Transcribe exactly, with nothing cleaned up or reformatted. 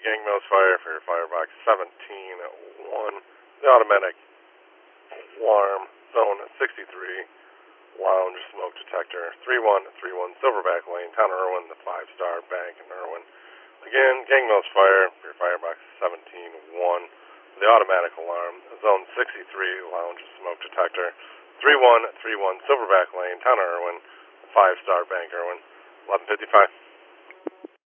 Gang Mills Fire for your firebox seventeen one. The automatic alarm, zone sixty-three, lounge smoke detector, three one three one Silverback Lane, Town of Irwin, the five-star bank in Irwin. Again, Gang Mills Fire for your firebox seventeen one. The automatic alarm, zone sixty-three, lounge smoke detector, three one three one Silverback Lane, Town of Irwin, the five-star bank Irwin, eleven fifty-five.